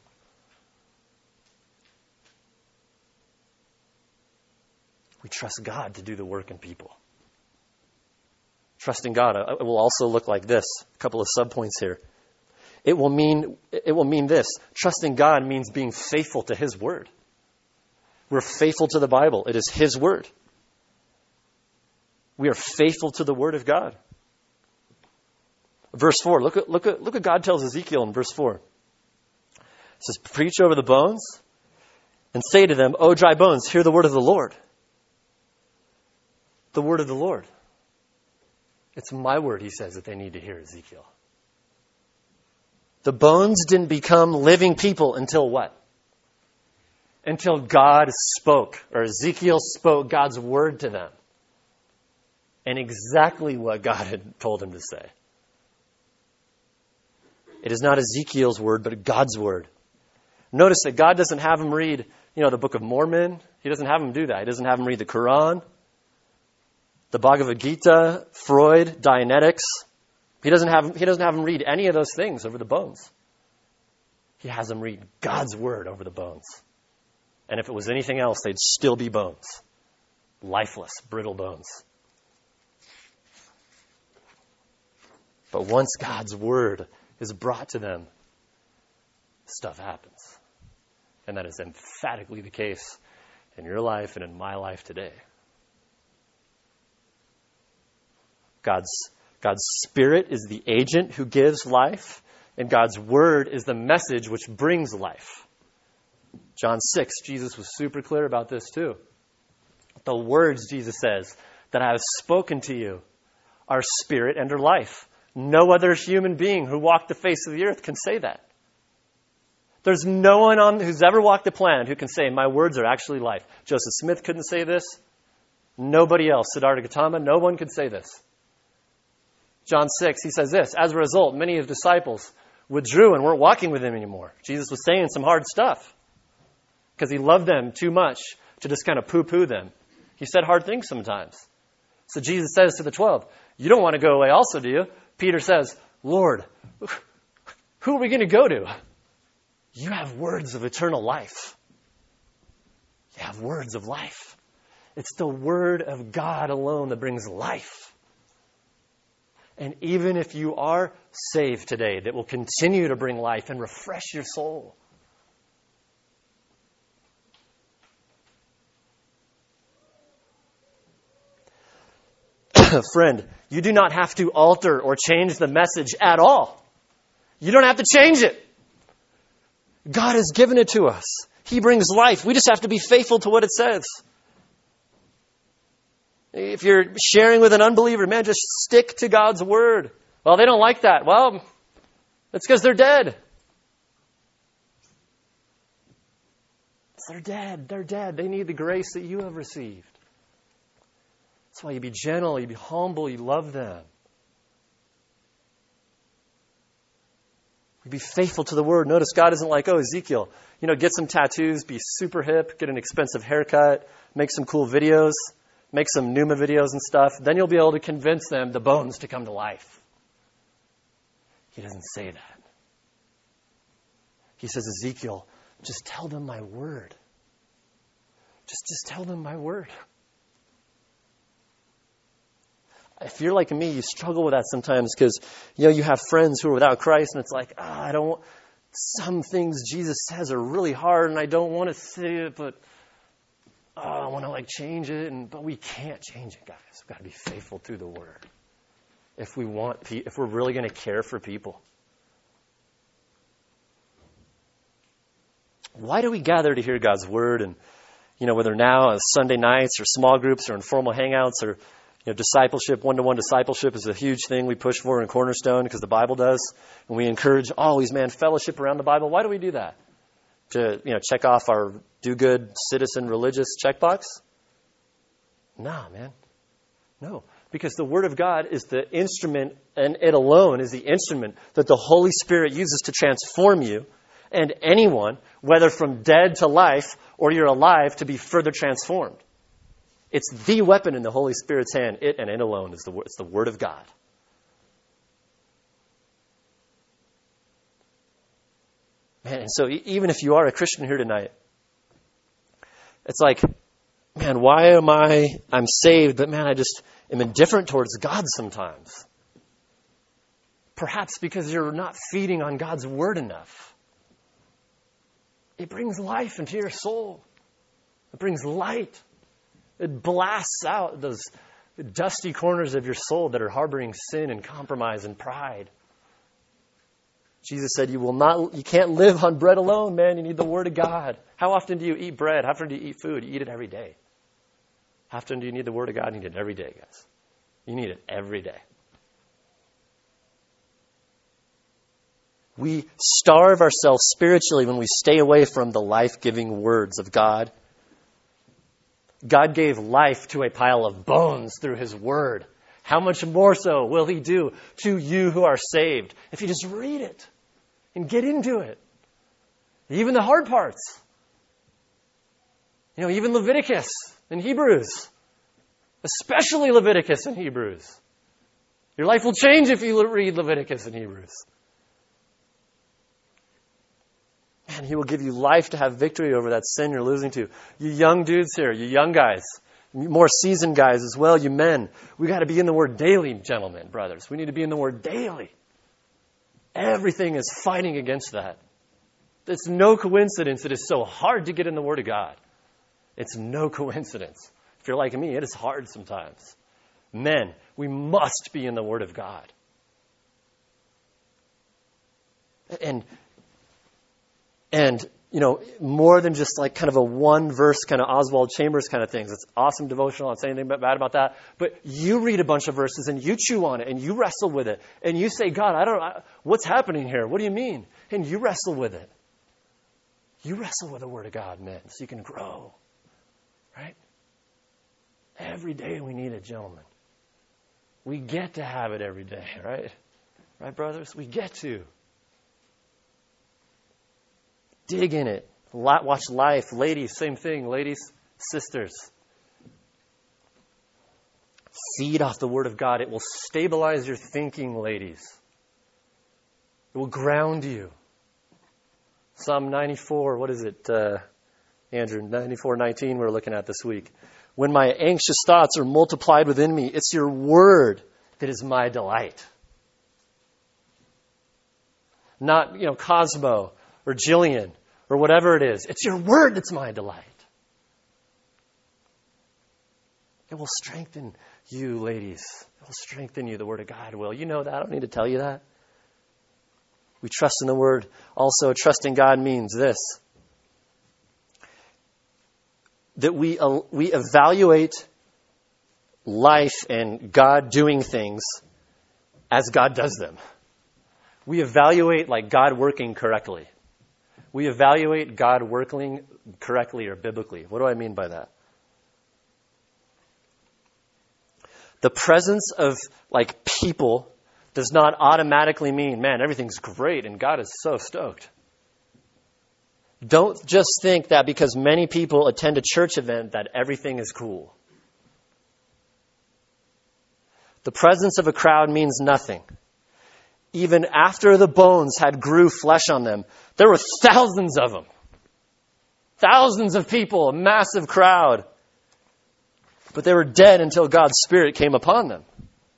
We trust God to do the work in people. Trusting God, it will also look like this. A couple of subpoints here. It will mean, it will mean this. Trusting God means being faithful to his word. We're faithful to the Bible. It is his word. We are faithful to the word of God. Verse four, look at, look at, look what God tells Ezekiel in verse four. It says, preach over the bones and say to them, O dry bones, hear the word of the Lord. The word of the Lord. It's my word, he says, that they need to hear, Ezekiel. The bones didn't become living people until what? Until God spoke, or Ezekiel spoke God's word to them. And exactly what God had told him to say. It is not Ezekiel's word, but God's word. Notice that God doesn't have him read, you know, the Book of Mormon. He doesn't have him do that. He doesn't have him read the Quran, the Bhagavad Gita, Freud, Dianetics. He doesn't have, he doesn't have him read any of those things over the bones. He has him read God's word over the bones. And if it was anything else, they'd still be bones. Lifeless, brittle bones. But once God's word is brought to them, stuff happens. And that is emphatically the case in your life and in my life today. God's, God's Spirit is the agent who gives life, and God's word is the message which brings life. John six, Jesus was super clear about this too. The words, Jesus says, that I have spoken to you are spirit and are life. No other human being who walked the face of the earth can say that. There's no one on who's ever walked the planet who can say, my words are actually life. Joseph Smith couldn't say this. Nobody else. Siddhartha Gautama, no one could say this. John six, he says this, as a result, many of his disciples withdrew and weren't walking with him anymore. Jesus was saying some hard stuff because he loved them too much to just kind of poo-poo them. He said hard things sometimes. So Jesus says to the twelve, you don't want to go away also, do you? Peter says, Lord, who are we going to go to? You have words of eternal life. You have words of life. It's the word of God alone that brings life. And even if you are saved today, that will continue to bring life and refresh your soul. Friend, you do not have to alter or change the message at all. You don't have to change it. God has given it to us. He brings life. We just have to be faithful to what it says. If you're sharing with an unbeliever, man, just stick to God's word. Well, they don't like that. Well, that's because they're dead. They're dead. They're dead. They need the grace that you have received. That's why you be gentle, you be humble, you love them. You be faithful to the word. Notice God isn't like, oh, Ezekiel, you know, get some tattoos, be super hip, get an expensive haircut, make some cool videos, make some Pneuma videos and stuff. Then you'll be able to convince them, the bones, to come to life. He doesn't say that. He says, Ezekiel, just tell them my word. Just, just tell them my word. If you're like me, you struggle with that sometimes because, you know, you have friends who are without Christ and it's like, ah, I don't want, some things Jesus says are really hard and I don't want to say it, but oh, I want to like change it. And, but we can't change it, guys. We've got to be faithful to the word. If we want, if we're really going to care for people. Why do we gather to hear God's word? And, you know, whether now on Sunday nights or small groups or informal hangouts or, you know, discipleship, one-to-one discipleship is a huge thing we push for in Cornerstone because the Bible does. And we encourage always, man, fellowship around the Bible. Why do we do that? To, you know, check off our do-good citizen religious checkbox? No, man. No. Because the Word of God is the instrument, and it alone is the instrument that the Holy Spirit uses to transform you and anyone, whether from dead to life or you're alive, to be further transformed. It's the weapon in the Holy Spirit's hand. It and it alone is the, it's the Word of God. Man, and so even if you are a Christian here tonight, it's like, man, why am I, I'm saved, but man, I just am indifferent towards God sometimes. Perhaps because you're not feeding on God's Word enough. It brings life into your soul. It brings light. It blasts out those dusty corners of your soul that are harboring sin and compromise and pride. Jesus said, you will not, you can't live on bread alone, man. You need the Word of God. How often do you eat bread? How often do you eat food? You eat it every day. How often do you need the Word of God? You need it every day, guys. You need it every day. We starve ourselves spiritually when we stay away from the life-giving words of God. God gave life to a pile of bones through His Word. How much more so will He do to you who are saved if you just read it and get into it? Even the hard parts. You know, even Leviticus and Hebrews. Especially Leviticus and Hebrews. Your life will change if you read Leviticus and Hebrews. And He will give you life to have victory over that sin you're losing to. You young dudes here, you young guys, more seasoned guys as well, you men. We got to be in the Word daily, gentlemen, brothers. We need to be in the Word daily. Everything is fighting against that. It's no coincidence it is so hard to get in the Word of God. It's no coincidence. If you're like me, it is hard sometimes. Men, we must be in the Word of God. And And, you know, more than just like kind of a one verse kind of Oswald Chambers kind of things. It's awesome devotional. I'm not saying anything bad about that. But you read a bunch of verses and you chew on it and you wrestle with it. And you say, God, I don't know. What's happening here? What do you mean? And you wrestle with it. You wrestle with the Word of God, men, so you can grow. Right? Every day we need it, gentlemen. We get to have it every day, right? Right, brothers? We get to. Dig in it. Watch life. Ladies, same thing. Ladies, sisters. Feed off the Word of God. It will stabilize your thinking, ladies. It will ground you. Psalm ninety-four, what is it, uh, Andrew? ninety-four nineteen we're looking at this week. When my anxious thoughts are multiplied within me, it's your Word that is my delight. Not, you know, Cosmo or Jillian, or whatever it is. It's your Word that's my delight. It will strengthen you, ladies. It will strengthen you. The Word of God will. You know that. I don't need to tell you that. We trust in the Word. Also, trusting God means this. That we, uh, we evaluate life and God doing things as God does them. We evaluate like God working correctly. We evaluate God working correctly or biblically. What do I mean by that? The presence of like people does not automatically mean, man, everything's great and God is so stoked. Don't just think that because many people attend a church event that everything is cool. The presence of a crowd means nothing. Even after the bones had grew flesh on them, there were thousands of them. Thousands of people, a massive crowd. But they were dead until God's Spirit came upon them.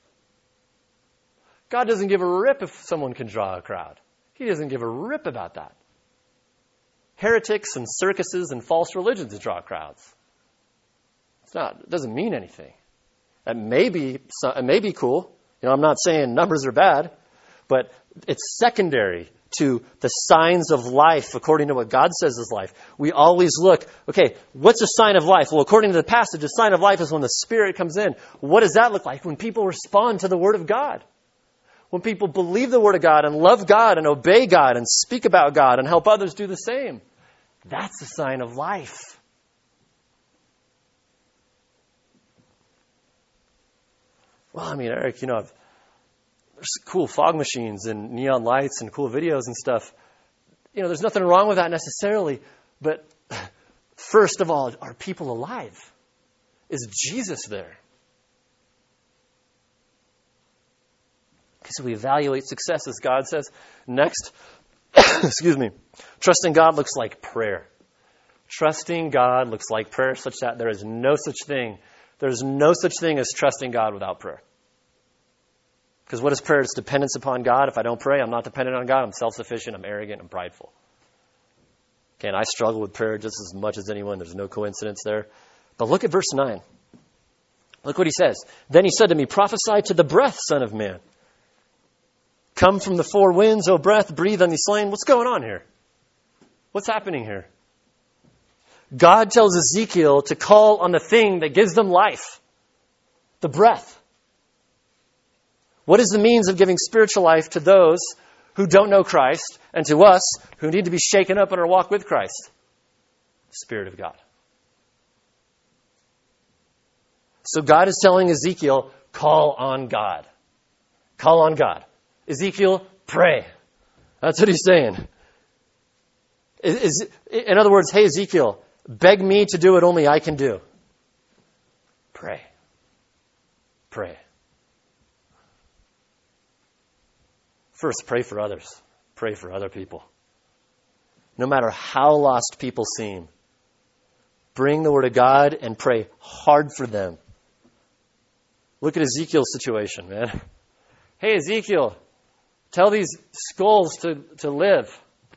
God doesn't give a rip if someone can draw a crowd. He doesn't give a rip about that. Heretics and circuses and false religions draw crowds. It's not, it doesn't mean anything. It may be, it may be cool. You know, I'm not saying numbers are bad. But it's secondary to the signs of life according to what God says is life. We always look, okay, what's a sign of life? Well, according to the passage, a sign of life is when the Spirit comes in. What does that look like? When people respond to the Word of God. When people believe the Word of God and love God and obey God and speak about God and help others do the same. That's a sign of life. Well, I mean, Eric, you know, I've, there's cool fog machines and neon lights and cool videos and stuff. You know, there's nothing wrong with that necessarily. But first of all, are people alive? Is Jesus there? Okay, so we evaluate success, as God says. Next, excuse me, trusting God looks like prayer. Trusting God looks like prayer such that there is no such thing. There's no such thing as trusting God without prayer. Because what is prayer? It's dependence upon God. If I don't pray, I'm not dependent on God. I'm self-sufficient. I'm arrogant. I'm prideful. Okay, and I struggle with prayer just as much as anyone. There's no coincidence there. But look at verse nine. Look what he says. Then he said to me, prophesy to the breath, Son of Man. Come from the four winds, O breath, breathe on the slain. What's going on here? What's happening here? God tells Ezekiel to call on the thing that gives them life. The breath. What is the means of giving spiritual life to those who don't know Christ and to us who need to be shaken up in our walk with Christ? The Spirit of God. So God is telling Ezekiel, call on God. Call on God. Ezekiel, pray. That's what he's saying. Is, in other words, hey, Ezekiel, beg me to do what only I can do. Pray. Pray. First, pray for others. Pray for other people. No matter how lost people seem, bring the Word of God and pray hard for them. Look at Ezekiel's situation, man. Hey, Ezekiel, tell these skulls to, to live.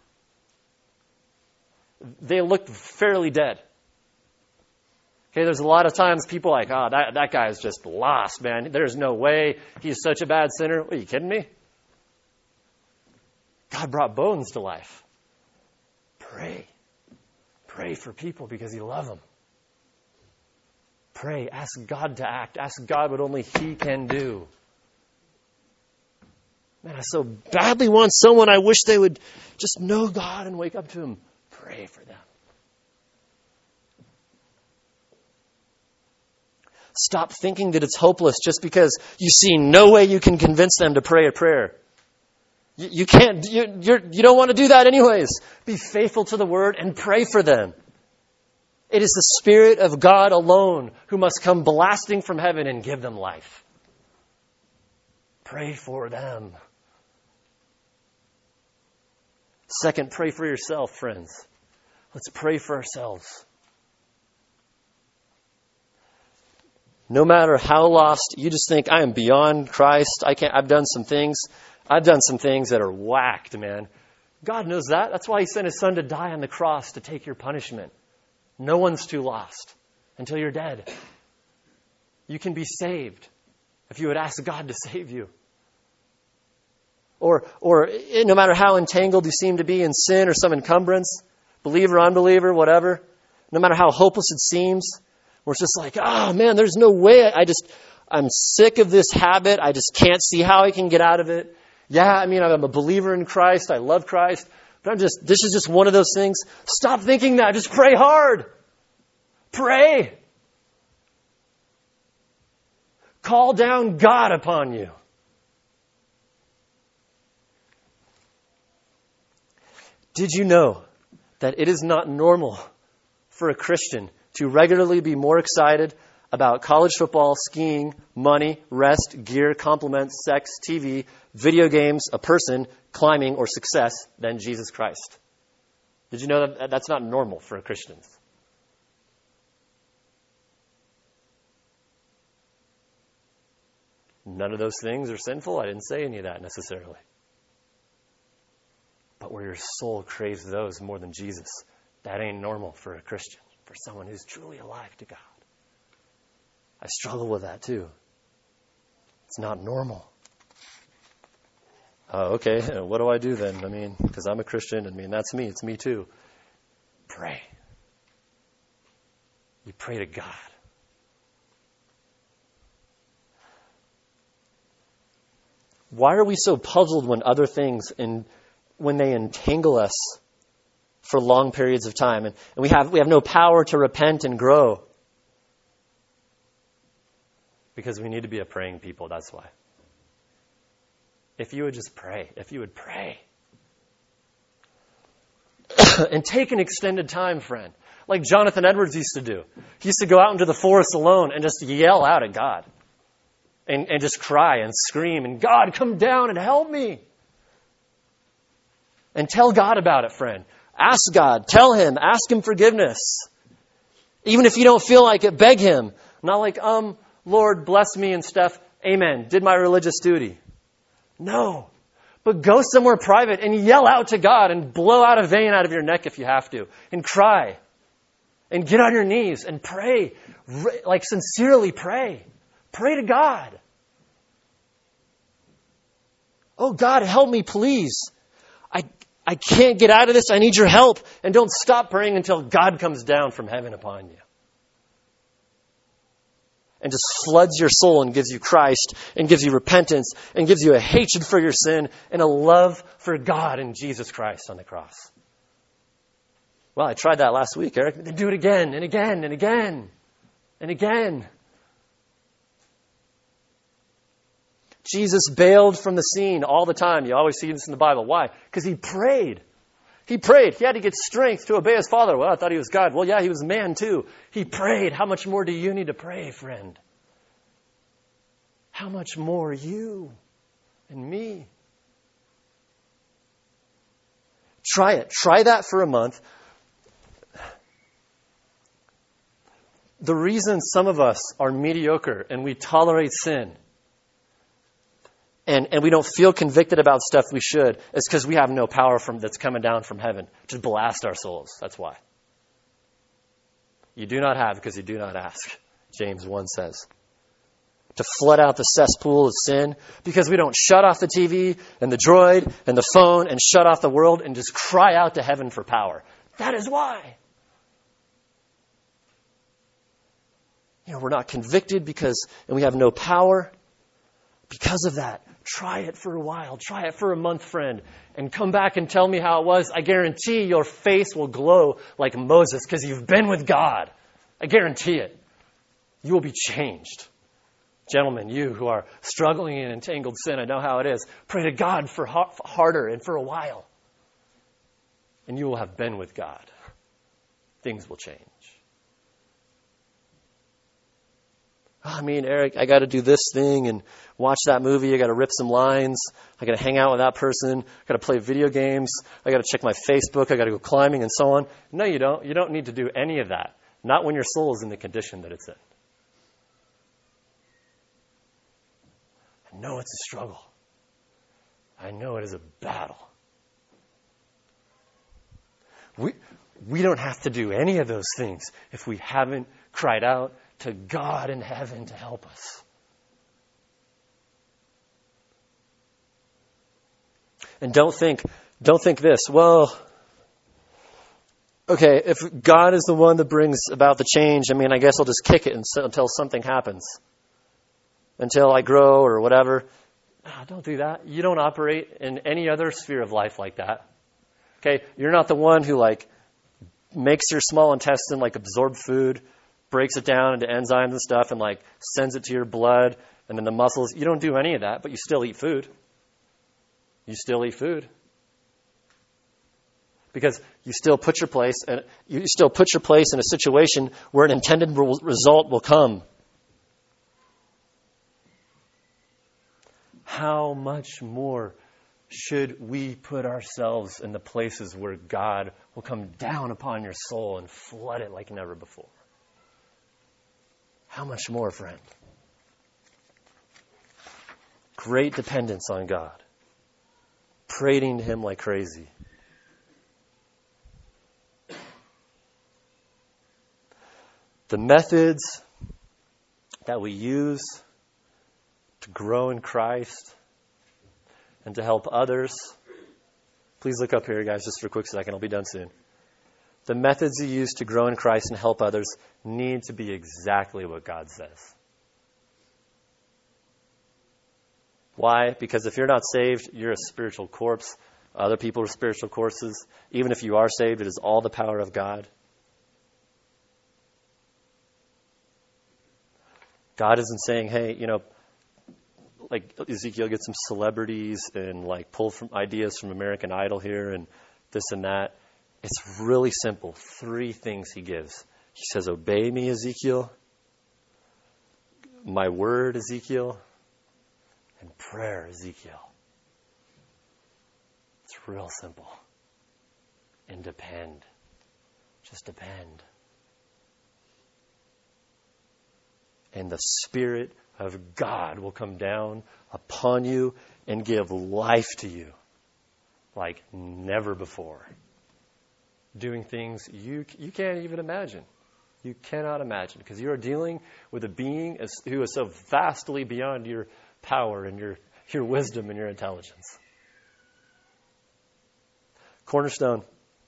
They look fairly dead. Okay, there's a lot of times people are like, oh, that, that guy is just lost, man. There's no way. He's such a bad sinner. Are you kidding me? God brought bones to life. Pray. Pray for people because you love them. Pray. Ask God to act. Ask God what only He can do. Man, I so badly want someone. I wish they would just know God and wake up to Him. Pray for them. Stop thinking that it's hopeless just because you see no way you can convince them to pray a prayer. You, you can't, you, you're, you don't want to do that anyways. Be faithful to the Word and pray for them. It is the Spirit of God alone who must come blasting from heaven and give them life. Pray for them. Second, pray for yourself, friends. Let's pray for ourselves. No matter how lost, you just think, I am beyond Christ. I can't, I've done some things. I've done some things that are whacked, man. God knows that. That's why He sent His Son to die on the cross to take your punishment. No one's too lost until you're dead. You can be saved if you would ask God to save you. Or, or no matter how entangled you seem to be in sin or some encumbrance, believer, unbeliever, whatever, no matter how hopeless it seems, where it's just like, oh man, there's no way. I just, I'm sick of this habit. I just can't see how I can get out of it. Yeah, I mean, I'm a believer in Christ. I love Christ. But I'm just, this is just one of those things. Stop thinking that. Just pray hard. Pray. Call down God upon you. Did you know that it is not normal for a Christian to regularly be more excited about college football, skiing, money, rest, gear, compliments, sex, T V, video games, a person, climbing, or success than Jesus Christ? Did you know that that's not normal for Christians? None of those things are sinful. I didn't say any of that necessarily. But where your soul craves those more than Jesus, that ain't normal for a Christian, for someone who's truly alive to God. I struggle with that too. It's not normal. Oh, okay, what do I do then? I mean, because I'm a Christian, I mean, that's me. It's me too. Pray. You pray to God. Why are we so puzzled when other things, in, when they entangle us for long periods of time, and, and we have we have no power to repent and grow? Because we need to be a praying people, that's why. If you would just pray, if you would pray. And take an extended time, friend. Like Jonathan Edwards used to do. He used to go out into the forest alone and just yell out at God. And, and just cry and scream. And God, come down and help me. And tell God about it, friend. Ask God. Tell Him. Ask Him forgiveness. Even if you don't feel like it, beg Him. Not like, um, Lord, bless me and stuff. Amen. Did my religious duty. No. But go somewhere private and yell out to God and blow out a vein out of your neck if you have to. And cry. And get on your knees and pray. Like sincerely pray. Pray to God. Oh God, help me please. I, I can't get out of this. I need your help. And don't stop praying until God comes down from heaven upon you. And just floods your soul and gives you Christ and gives you repentance and gives you a hatred for your sin and a love for God and Jesus Christ on the cross. Well, I tried that last week, Eric. Then do it again and again and again and again. Jesus bailed from the scene all the time. You always see this in the Bible. Why? Because He prayed. He prayed. He had to get strength to obey His Father. Well, I thought He was God. Well, yeah, He was man too. He prayed. How much more do you need to pray, friend? How much more you and me? Try it. Try that for a month. The reason some of us are mediocre and we tolerate sin And, and we don't feel convicted about stuff we should, it's because we have no power from that's coming down from heaven to blast our souls. That's why. You do not have because you do not ask, James one says. To flood out the cesspool of sin because we don't shut off the T V and the droid and the phone and shut off the world and just cry out to heaven for power. That is why. You know, we're not convicted because, and we have no power because of that. Try it for a while. Try it for a month, friend. And come back and tell me how it was. I guarantee your face will glow like Moses because you've been with God. I guarantee it. You will be changed. Gentlemen, you who are struggling in entangled sin, I know how it is. Pray to God for harder and for a while. And you will have been with God. Things will change. I mean, Eric, I got to do this thing and watch that movie. I got to rip some lines. I got to hang out with that person. I got to play video games. I got to check my Facebook. I got to go climbing and so on. No, you don't. You don't need to do any of that. Not when your soul is in the condition that it's in. I know it's a struggle. I know it is a battle. We, we don't have to do any of those things if we haven't cried out to God in heaven to help us. And don't think, don't think this, well, okay, if God is the one that brings about the change, I mean, I guess I'll just kick it until something happens. Until I grow or whatever. No, don't do that. You don't operate in any other sphere of life like that. Okay, you're not the one who like makes your small intestine like absorb food, breaks it down into enzymes and stuff, and like sends it to your blood and then the muscles. You don't do any of that, but you still eat food. You still eat food. Because you still put your place and you still put your place in a situation where an intended re- result will come. How much more should we put ourselves in the places where God will come down upon your soul and flood it like never before? How much more, friend? Great dependence on God. Praying to Him like crazy. The methods that we use to grow in Christ and to help others. Please look up here, guys, just for a quick second. I'll be done soon. The methods you use to grow in Christ and help others need to be exactly what God says. Why? Because if you're not saved, you're a spiritual corpse. Other people are spiritual corpses. Even if you are saved, it is all the power of God. God isn't saying, hey, you know, like Ezekiel, get some celebrities and like pull from ideas from American Idol here and this and that. It's really simple. Three things he gives. He says, obey me, Ezekiel, my word, Ezekiel, and prayer, Ezekiel. It's real simple. And depend. Just depend. And the Spirit of God will come down upon you and give life to you like never before. Doing things you you can't even imagine. You cannot imagine, because you are dealing with a being as, who is so vastly beyond your power and your, your wisdom and your intelligence. Cornerstone.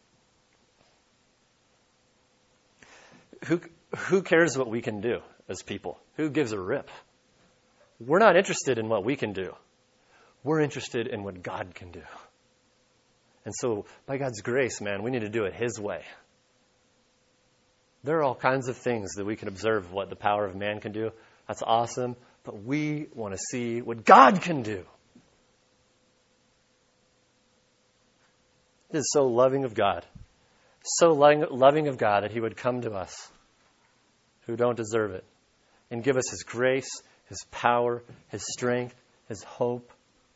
Who who cares what we can do as people? Who gives a rip? We're not interested in what we can do. We're interested in what God can do. And so, by God's grace, man, we need to do it His way. There are all kinds of things that we can observe what the power of man can do. That's awesome. But we want to see what God can do. It is so loving of God. So loving of God that He would come to us who don't deserve it and give us His grace, His power, His strength, His hope.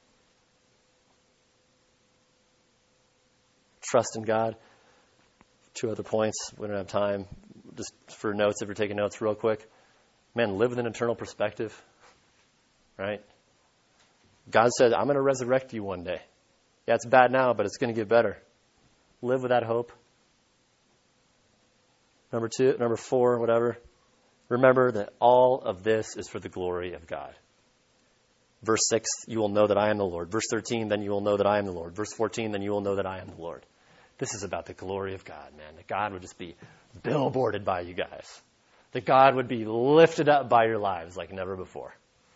Trust in God. Two other points. We don't have time. Just for notes, if you're taking notes real quick. Man, live with an eternal perspective. Right? God said, I'm going to resurrect you one day. Yeah, it's bad now, but it's going to get better. Live with that hope. Number two, number four, whatever. Remember that all of this is for the glory of God. Verse six, you will know that I am the Lord. Verse thirteen, then you will know that I am the Lord. Verse fourteen, then you will know that I am the Lord. This is about the glory of God, man. That God would just be billboarded by you guys. That God would be lifted up by your lives like never before.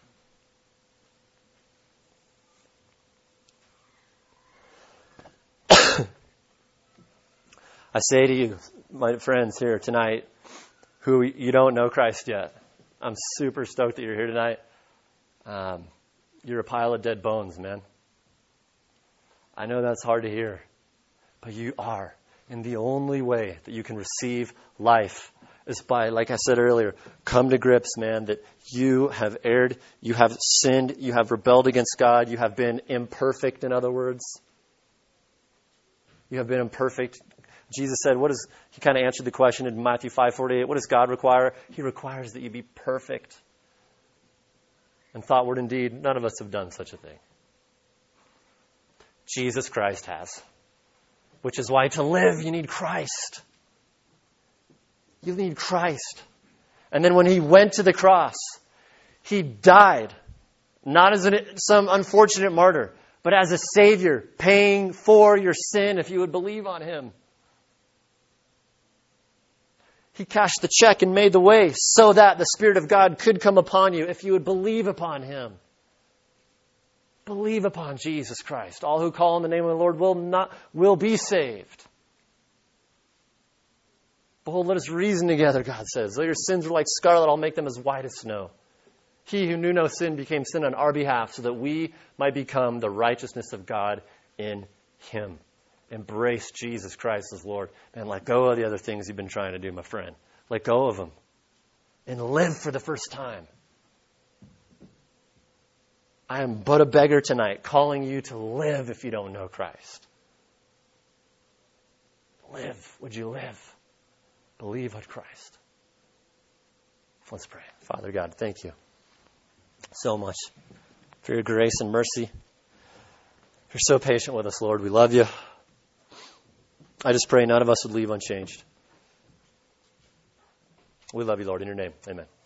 I say to you, my friends here tonight, who you don't know Christ yet, I'm super stoked that you're here tonight. Um, you're a pile of dead bones, man. I know that's hard to hear, but you are. And the only way that you can receive life is by, like I said earlier, come to grips, man, that you have erred, you have sinned, you have rebelled against God, you have been imperfect, in other words. You have been imperfect. Jesus said, what is, he kind of answered the question in Matthew five forty-eight, what does God require? He requires that you be perfect. And thought, word, and deed, none of us have done such a thing. Jesus Christ has. Which is why to live, you need Christ. You need Christ. And then when He went to the cross, He died, not as an, some unfortunate martyr, but as a Savior, paying for your sin if you would believe on Him. He cashed the check and made the way so that the Spirit of God could come upon you if you would believe upon Him. Believe upon Jesus Christ. All who call on the name of the Lord will not will be saved. Behold, let us reason together, God says. Though your sins are like scarlet, I'll make them as white as snow. He who knew no sin became sin on our behalf so that we might become the righteousness of God in Him. Embrace Jesus Christ as Lord. And let go of the other things you've been trying to do, my friend. Let go of them. And live for the first time. I am but a beggar tonight, calling you to live if you don't know Christ. Live. Would you live? Believe on Christ. Let's pray. Father God, thank you so much for your grace and mercy. You're so patient with us, Lord. We love you. I just pray none of us would leave unchanged. We love you, Lord, in your name. Amen.